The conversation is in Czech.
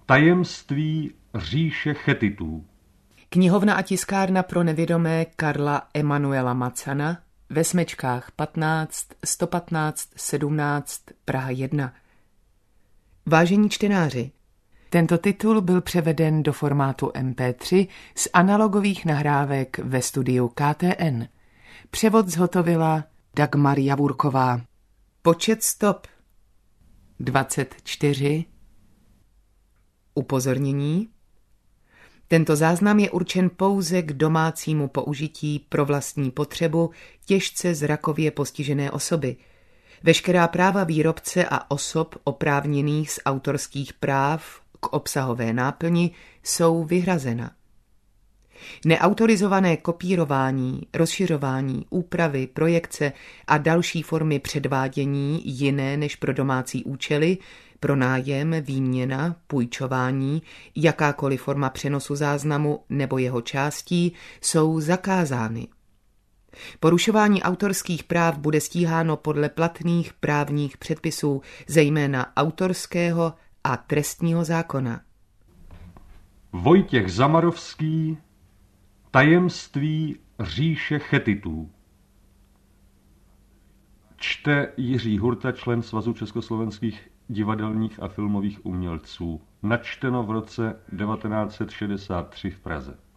Tajemství říše Chetitů. Knihovna a tiskárna pro nevědomé Karla Emanuela Macana ve Smečkách 15 115 17 Praha 1. Vážení čtenáři, tento titul byl převeden do formátu MP3 z analogových nahrávek ve studiu KTN. Převod zhotovila Dagmar Javurková. Počet stop 24. Upozornění. Tento záznam je určen pouze k domácímu použití pro vlastní potřebu těžce zrakově postižené osoby. Veškerá práva výrobce a osob oprávněných z autorských práv k obsahové náplni jsou vyhrazena. Neautorizované kopírování, rozšiřování, úpravy, projekce a další formy předvádění jiné než pro domácí účely, pronájem, výměna, půjčování, jakákoliv forma přenosu záznamu nebo jeho částí jsou zakázány. Porušování autorských práv bude stíháno podle platných právních předpisů, zejména autorského a trestního zákona. Vojtěch Zamarovský. Tajemství říše Chetitů. Čte Jiří Hurta, člen Svazu československých divadelních a filmových umělců. Načteno v roce 1963 v Praze.